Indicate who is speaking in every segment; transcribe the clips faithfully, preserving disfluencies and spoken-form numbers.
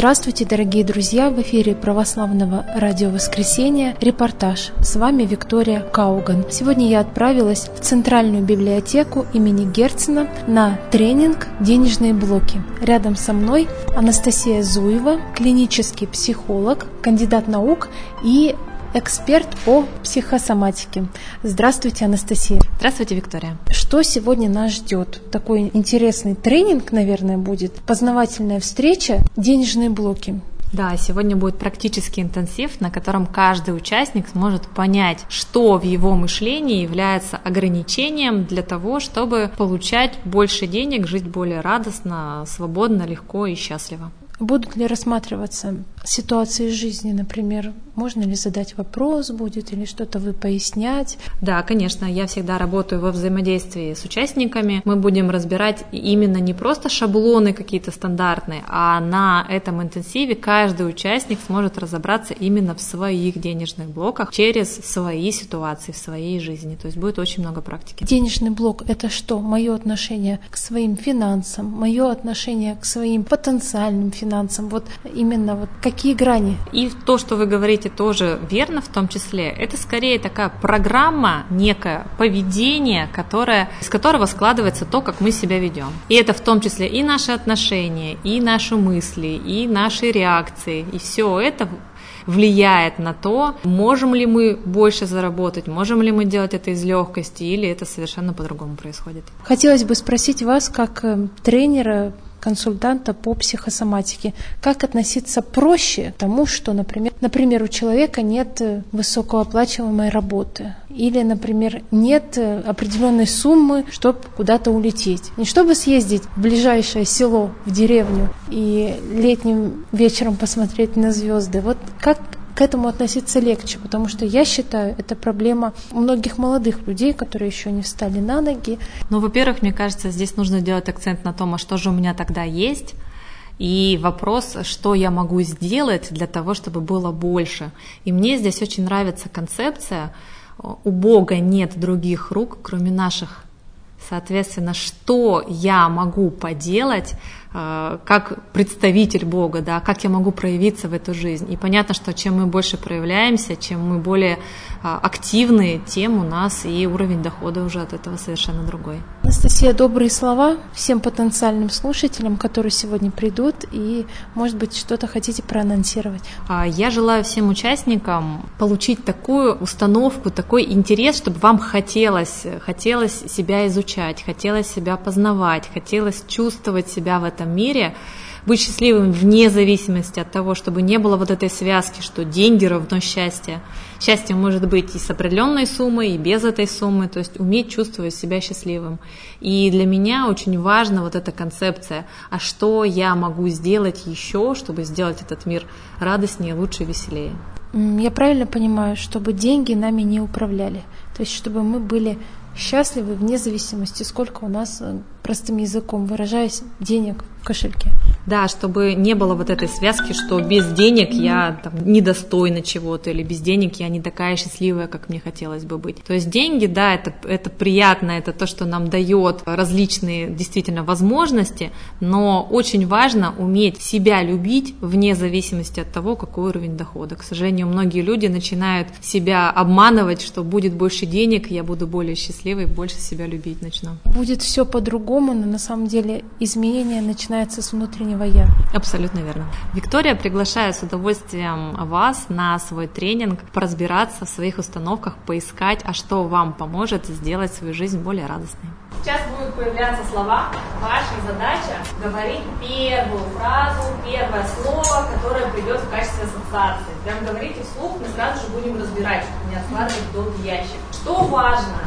Speaker 1: Здравствуйте, дорогие друзья! В эфире Православного радио Воскресения репортаж. С вами Виктория Кауган. Сегодня я отправилась в Центральную библиотеку имени Герцена на тренинг «Денежные блоки». Рядом со мной Анастасия Зуева, клинический психолог, кандидат наук и эксперт по психосоматике. Здравствуйте, Анастасия.
Speaker 2: Здравствуйте, Виктория.
Speaker 1: Что сегодня нас ждет? Такой интересный тренинг, наверное, будет. Познавательная встреча «Денежные блоки».
Speaker 2: Да, сегодня будет практический интенсив, на котором каждый участник сможет понять, что в его мышлении является ограничением для того, чтобы получать больше денег, жить более радостно, свободно, легко и счастливо.
Speaker 1: Будут ли рассматриваться ситуации жизни, например, можно ли задать вопрос будет или что-то вы пояснять?
Speaker 2: Да, конечно, я всегда работаю во взаимодействии с участниками. Мы будем разбирать именно не просто шаблоны какие-то стандартные, а на этом интенсиве каждый участник сможет разобраться именно в своих денежных блоках через свои ситуации в своей жизни. То есть будет очень много практики.
Speaker 1: Денежный блок — это что? Мое отношение к своим финансам, мое отношение к своим потенциальным финансам. Вот именно вот какие грани?
Speaker 2: И то, что вы говорите, тоже верно в том числе. Это скорее такая программа, некое поведение, которое, из которого складывается то, как мы себя ведем. И это в том числе и наши отношения, и наши мысли, и наши реакции. И все это влияет на то, можем ли мы больше заработать, можем ли мы делать это из легкости, или это совершенно по-другому происходит.
Speaker 1: Хотелось бы спросить вас, как тренера, консультанта по психосоматике, как относиться проще к тому, что, например, например, у человека нет высокооплачиваемой работы, или, например, нет определенной суммы, чтобы куда-то улететь. Не чтобы съездить в ближайшее село, в деревню и летним вечером посмотреть на звезды. Вот как к этому относиться легче, потому что я считаю, это проблема многих молодых людей, которые еще не встали на ноги.
Speaker 2: Ну, во-первых, мне кажется, здесь нужно делать акцент на том, а что же у меня тогда есть, и вопрос, что я могу сделать для того, чтобы было больше. И мне здесь очень нравится концепция «у Бога нет других рук, кроме наших». Соответственно, что я могу поделать как представитель Бога, да, как я могу проявиться в эту жизнь. И понятно, что чем мы больше проявляемся, чем мы более активны, тем у нас и уровень дохода уже от этого совершенно другой.
Speaker 1: Анастасия, добрые слова всем потенциальным слушателям, которые сегодня придут, и, может быть, что-то хотите проанонсировать.
Speaker 2: Я желаю всем участникам получить такую установку, такой интерес, чтобы вам хотелось, хотелось себя изучать, хотелось себя познавать, хотелось чувствовать себя в этом мире, быть счастливым вне зависимости от того, чтобы не было вот этой связки, что деньги равно счастье. Счастье может быть и с определенной суммой, и без этой суммы, то есть уметь чувствовать себя счастливым. И для меня очень важна вот эта концепция, а что я могу сделать еще, чтобы сделать этот мир радостнее, лучше, веселее.
Speaker 1: Я правильно понимаю, чтобы деньги нами не управляли, то есть чтобы мы были счастливы вне зависимости, сколько у нас, простым языком выражаясь, денег в кошельке.
Speaker 2: Да, чтобы не было вот этой связки, что без денег я там, недостойна чего-то, или без денег я не такая счастливая, как мне хотелось бы быть. То есть деньги, да, это, это приятно, это то, что нам дает различные действительно возможности, но очень важно уметь себя любить вне зависимости от того, какой уровень дохода. К сожалению, многие люди начинают себя обманывать, что будет больше денег, я буду более счастливой, больше себя любить начну.
Speaker 1: Будет все по-другому, но на самом деле изменение начинается с внутреннего «я».
Speaker 2: Абсолютно верно. Виктория, приглашаю с удовольствием вас на свой тренинг поразбираться в своих установках, поискать, а что вам поможет сделать свою жизнь более радостной. Сейчас будут появляться слова. Ваша задача говорить первую фразу, первое слово, которое придет в качестве ассоциации. Прям говорите вслух, мы сразу же будем разбирать, чтобы не откладывать долгий ящик. Что важно?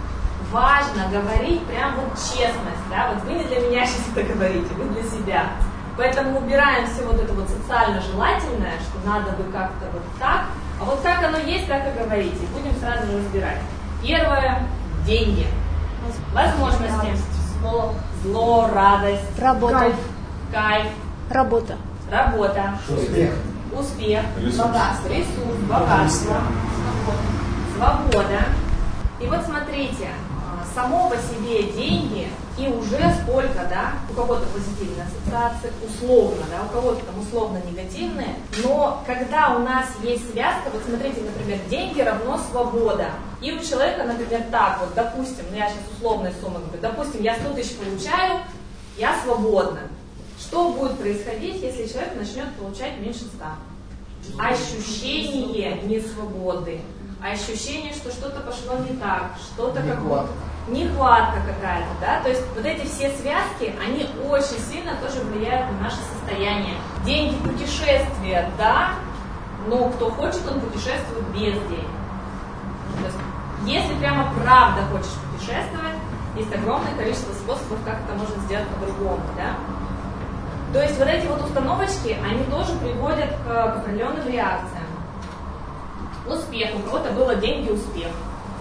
Speaker 2: Важно говорить прям вот честность, да, вот вы не для меня сейчас это говорите, вы для себя. Поэтому убираем все вот это вот социально желательное, что надо бы как-то вот так, а вот как оно есть, так и говорите. Будем сразу же разбирать. Первое – деньги, возможности, зло, зло, радость,
Speaker 1: работа,
Speaker 2: кайф, кайф,
Speaker 1: работа,
Speaker 2: работа, успех, успех, богатство, ресурс, богатство, свобода. И вот смотрите, само по себе деньги и уже сколько, да, у кого-то позитивные ассоциации, условно, да, у кого-то там условно негативные, но когда у нас есть связка, вот смотрите, например, деньги равно свобода, и у человека, например, так вот, допустим, ну я сейчас условная сумма говорю, допустим, я сто тысяч получаю, я свободна. Что будет происходить, если человек начнет получать меньше ста? Ощущение несвободы, ощущение, что что-то пошло не так, что-то как-то... Нехватка какая-то, да, то есть вот эти все связки, они очень сильно тоже влияют на наше состояние. Деньги, путешествия, да, но кто хочет, он путешествует без денег. То есть, если прямо правда хочешь путешествовать, есть огромное количество способов, как это можно сделать по-другому, да. То есть вот эти вот установочки, они тоже приводят к, к определенным реакциям. Успех, у кого-то было деньги, успех.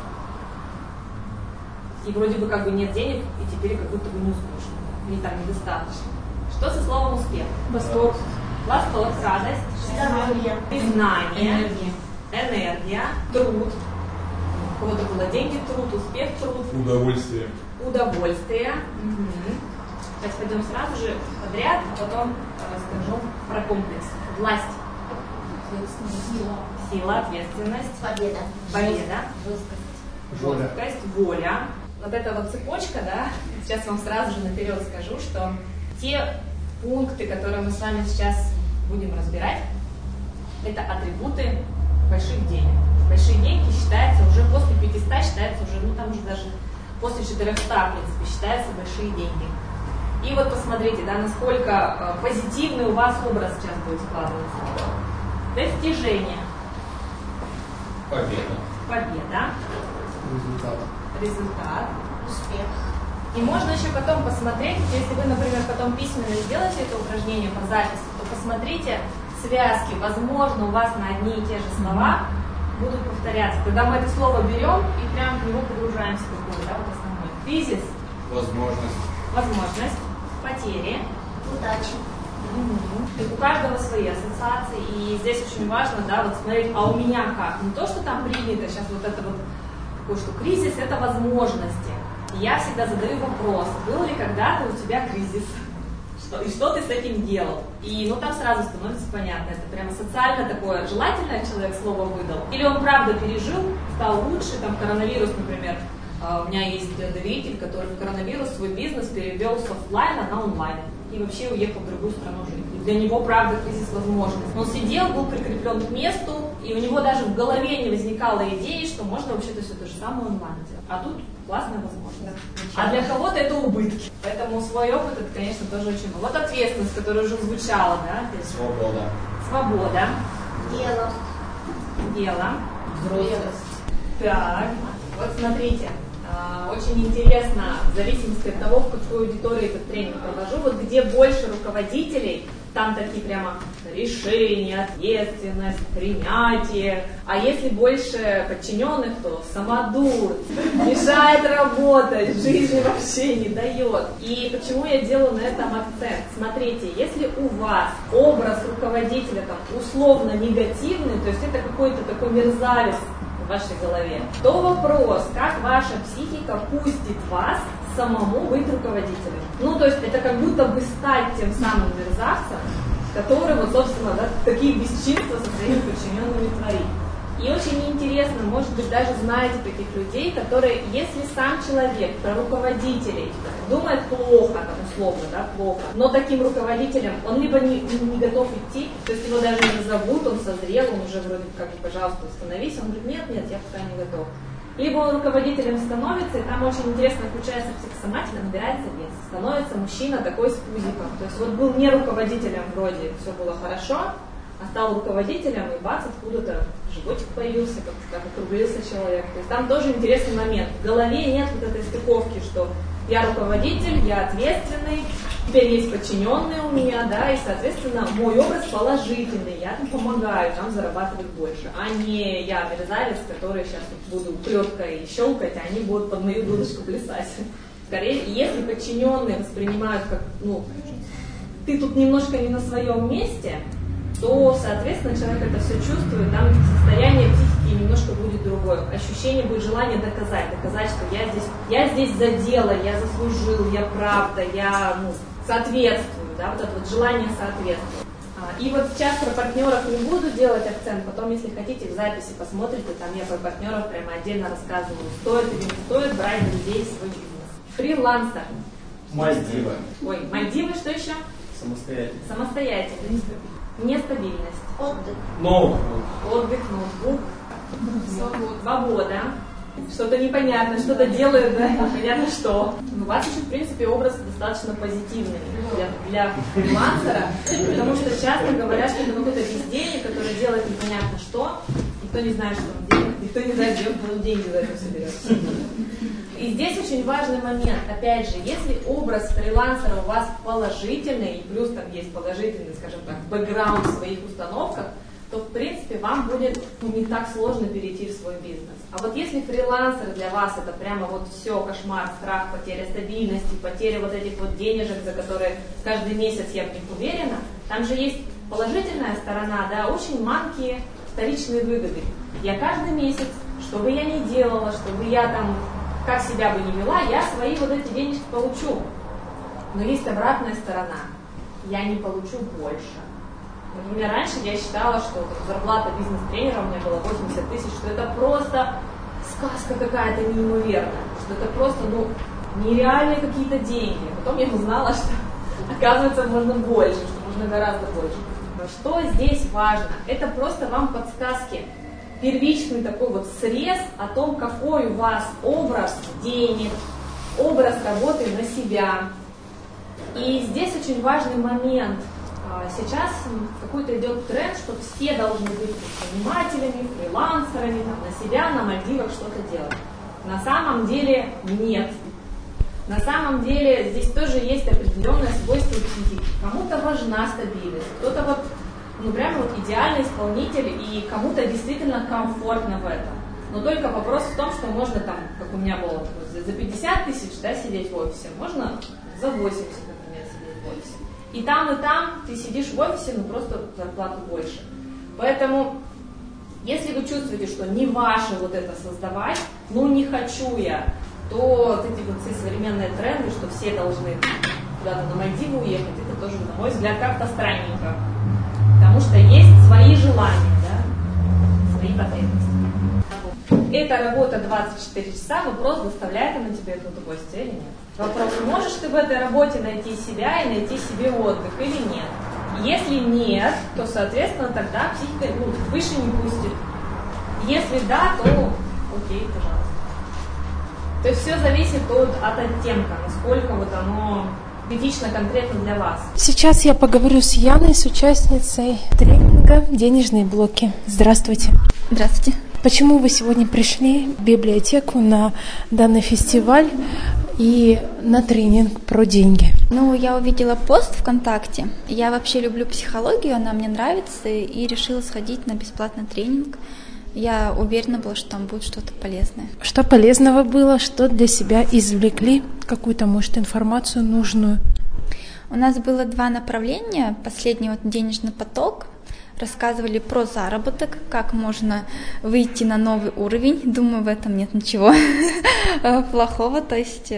Speaker 2: И вроде бы как бы нет денег, и теперь как будто бы не успешно, или там недостаточно. Что со словом успех? Восторг. Восторг, радость,
Speaker 3: здоровье,
Speaker 2: признание, энергия, энергия, труд. У кого-то было деньги, труд, успех, труд.
Speaker 4: Удовольствие.
Speaker 2: Удовольствие. Угу. Сейчас пойдем сразу же подряд, а потом расскажу про комплекс. Власть.
Speaker 3: сила,
Speaker 2: Сила, ответственность.
Speaker 3: победа,
Speaker 2: Победа.
Speaker 3: жесткость,
Speaker 2: Жесткость, воля. Вот эта вот цепочка, да, сейчас вам сразу же наперед скажу, что те пункты, которые мы с вами сейчас будем разбирать, это атрибуты больших денег. Большие деньги считаются уже после пятисот, считается уже, ну там уже даже после четырехсот, в принципе, считаются большие деньги. И вот посмотрите, да, насколько позитивный у вас образ сейчас будет складываться. Достижение.
Speaker 4: Победа.
Speaker 2: Победа.
Speaker 4: Результат.
Speaker 2: Результат.
Speaker 3: успех,
Speaker 2: И можно еще потом посмотреть, если вы, например, потом письменно сделаете это упражнение по записи, то посмотрите связки. Возможно, у вас на одни и те же слова будут повторяться. Когда мы это слово берем и прям в него погружаемся, такой, да, вот основной. Кризис.
Speaker 4: Возможность.
Speaker 2: Возможность. Потери.
Speaker 3: удача,
Speaker 2: Угу. У каждого свои ассоциации, и здесь очень важно, да, вот смотреть, а у меня как? Не то, что там принято, сейчас вот это вот, такое, что кризис – это возможности. И я всегда задаю вопрос, был ли когда-то у тебя кризис? Что, и что ты с этим делал? И ну там сразу становится понятно, это прямо социально такое желательное человек слово выдал. Или он правда пережил, стал лучше, там коронавирус, например. Uh, у меня есть доверитель, который в коронавирус свой бизнес перевел с офлайна на онлайн и вообще уехал в другую страну жить. И для него, правда, кризис возможностей. Он сидел, был прикреплен к месту, и у него даже в голове не возникало идеи, что можно вообще-то все то же самое онлайн делать. А тут классная возможность. А для кого-то это убытки. Поэтому свой опыт, это, конечно, тоже очень много. Вот ответственность, которая уже звучала, да?
Speaker 4: Свобода.
Speaker 2: Свобода.
Speaker 3: дело,
Speaker 2: Дело.
Speaker 3: взрослость,
Speaker 2: Так, вот смотрите. Очень интересно, в зависимости от того, в какой аудитории этот тренинг провожу, вот где больше руководителей, там такие прямо решения, ответственность, принятие. А если больше подчиненных, то самодур, мешает работать, жизни вообще не дает. И почему я делаю на этом акцент? Смотрите, если у вас образ руководителя там условно негативный, то есть это какой-то такой мерзавец в вашей голове, то вопрос, как ваша психика пустит вас самому быть руководителем. Ну, то есть это как будто бы стать тем самым мерзавцем, который, вот, собственно, да, такие бесчинства со своими подчиненными творит. И очень интересно, может быть, даже знаете таких людей, которые, если сам человек про руководителей думает плохо, там, условно, да, плохо, но таким руководителем он либо не, не готов идти, то есть его даже не назовут, он созрел, он уже вроде как бы, пожалуйста, остановись, он говорит, нет, нет, я пока не готов. Либо он руководителем становится, и там очень интересно включается психосоматика, набирается вес. Становится мужчина такой с пузиком. То есть вот был не руководителем, вроде все было хорошо, а стал руководителем, и бац, откуда-то животик появился, как, как округлился человек. То есть там тоже интересный момент. В голове нет вот этой стыковки, что я руководитель, я ответственный, теперь есть подчиненные у меня, да, и, соответственно, мой образ положительный, я там помогаю, там зарабатывать больше, а не я мерзавец, который сейчас буду плеткой щелкать, а они будут под мою дудочку плясать. Скорее, если подчиненные воспринимают как, ну, ты тут немножко не на своем месте, то, соответственно, человек это все чувствует, там состояние психики немножко будет другое. Ощущение будет желание доказать, доказать, что я здесь, я здесь за дело, я заслужил, я правда, я ну, соответствую, да, вот это вот желание соответствовать. И вот сейчас про партнеров не буду делать акцент, потом, если хотите, в записи посмотрите, там я про партнеров прямо отдельно рассказываю, стоит или не стоит брать людей в свой бизнес. Фрилансер.
Speaker 4: Мальдивы.
Speaker 2: Ой, Мальдивы, что еще?
Speaker 4: Самостоятельность.
Speaker 2: Самостоятельность. Нестабильность.
Speaker 3: Отдых.
Speaker 4: Ноутбук.
Speaker 2: Отдых, ноутбук. Свобода. Что-то непонятно, что-то делают, да, непонятно что. У вас еще, в принципе, образ достаточно позитивный для, для фрилансера, потому что часто говорят, что это какой-то бездельник, который делает непонятно что, никто не знает, что он делает, никто не знает, где он деньги за это все берет. И здесь очень важный момент, опять же, если образ фрилансера у вас положительный, и плюс там есть положительный, скажем так, бэкграунд в своих установках, то, в принципе, вам будет ну, не так сложно перейти в свой бизнес. А вот если фрилансер для вас это прямо вот все, кошмар, страх, потеря стабильности, потеря вот этих вот денежек, за которые каждый месяц я в них уверена, там же есть положительная сторона, да, очень маленькие вторичные выгоды. Я каждый месяц, что бы я ни делала, чтобы я там, как себя бы ни вела, я свои вот эти денежки получу. Но есть обратная сторона. Я не получу больше. Например, раньше я считала, что зарплата бизнес-тренера у меня была восемьдесят тысяч, что это просто сказка какая-то неимоверная, что это просто, ну, нереальные какие-то деньги. Потом я узнала, что, оказывается, можно больше, что можно гораздо больше. Но что здесь важно? Это просто вам подсказки. Первичный такой вот срез о том, какой у вас образ денег, образ работы на себя. И здесь очень важный момент. Сейчас какой-то идет тренд, что все должны быть предпринимателями, фрилансерами, там, на себя, на Мальдивах что-то делать. На самом деле нет. На самом деле здесь тоже есть определенное свойство психики. Кому-то важна стабильность, кто-то вот, ну прямо вот идеальный исполнитель, и кому-то действительно комфортно в этом. Но только вопрос в том, что можно там, как у меня было, за пятьдесят тысяч, да, сидеть в офисе, можно за восемьдесят, например, сидеть в офисе. И там, и там ты сидишь в офисе, ну просто зарплату больше. Поэтому, если вы чувствуете, что не ваше вот это создавать, ну не хочу я, то вот эти вот все современные тренды, что все должны куда-то на Мальдивы уехать, это тоже, на мой взгляд, как-то странненько. Потому что есть свои желания, да, свои потребности. Эта работа двадцать четыре часа, вопрос, доставляет она тебе это удовольствие или нет. Вопрос, можешь ты в этой работе найти себя и найти себе отдых или нет. Если нет, то, соответственно, тогда психика ну, выше не пустит. Если да, то окей, пожалуйста. То есть все зависит от, от оттенка, насколько вот оно критично конкретно для вас.
Speaker 1: Сейчас я поговорю с Яной, с участницей тренинга «Денежные блоки». Здравствуйте.
Speaker 5: Здравствуйте.
Speaker 1: Почему вы сегодня пришли в библиотеку на данный фестиваль и на тренинг про деньги?
Speaker 5: Ну, я увидела пост ВКонтакте. Я вообще люблю психологию, она мне нравится, и решила сходить на бесплатный тренинг. Я уверена была, что там будет что-то полезное.
Speaker 1: Что полезного было, что для себя извлекли, какую-то, может, информацию нужную?
Speaker 5: У нас было два направления. Последний вот денежный поток. Рассказывали про заработок, как можно выйти на новый уровень. Думаю, в этом нет ничего плохого. То есть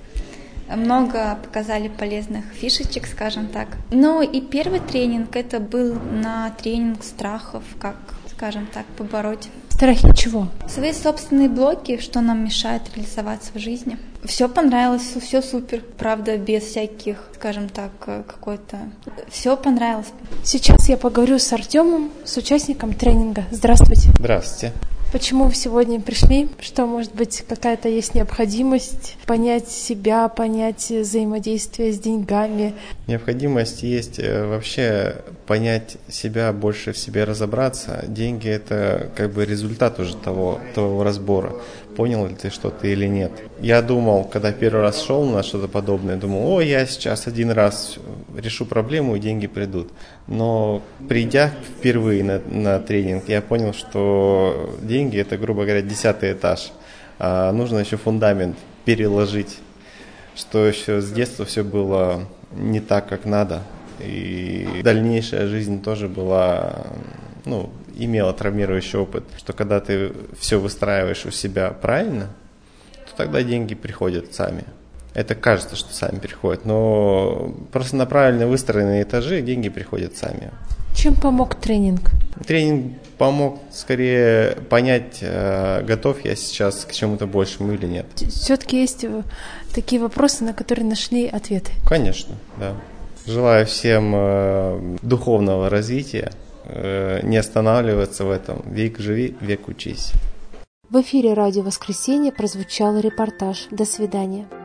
Speaker 5: много показали полезных фишечек, скажем так. Ну и первый тренинг, это был на тренинг страхов, как, скажем так, побороть.
Speaker 1: Страхи чего?
Speaker 5: Свои собственные блоки, что нам мешает реализоваться в жизни. Все понравилось, все супер, правда, без всяких, скажем так, какой-то... Все понравилось.
Speaker 1: Сейчас я поговорю с Артемом, с участником тренинга. Здравствуйте.
Speaker 6: Здравствуйте.
Speaker 1: Почему вы сегодня пришли? Что, может быть, какая-то есть необходимость понять себя, понять взаимодействие с деньгами?
Speaker 6: Необходимость есть вообще понять себя, больше в себе разобраться. Деньги – это как бы результат уже того, того разбора. Понял ли ты что-то или нет? Я думал, когда первый раз шел на что-то подобное, думал, о, я сейчас один раз решу проблему и деньги придут. Но придя впервые на, на тренинг, я понял, что деньги – это, грубо говоря, десятый этаж. А нужно еще фундамент переложить, что еще с детства все было не так, как надо. И дальнейшая жизнь тоже была, ну, имела травмирующий опыт, что когда ты все выстраиваешь у себя правильно, то тогда деньги приходят сами. Это кажется, что сами приходят, но просто на правильно выстроенные этажи деньги приходят сами.
Speaker 1: Чем помог тренинг?
Speaker 6: Тренинг помог скорее понять, готов я сейчас к чему-то большему или нет.
Speaker 1: Все-таки есть такие вопросы, на которые нашли ответы.
Speaker 6: Конечно, да. Желаю всем духовного развития, не останавливаться в этом. Век живи, век учись.
Speaker 1: В эфире «Радио Воскресенье» прозвучал репортаж. До свидания.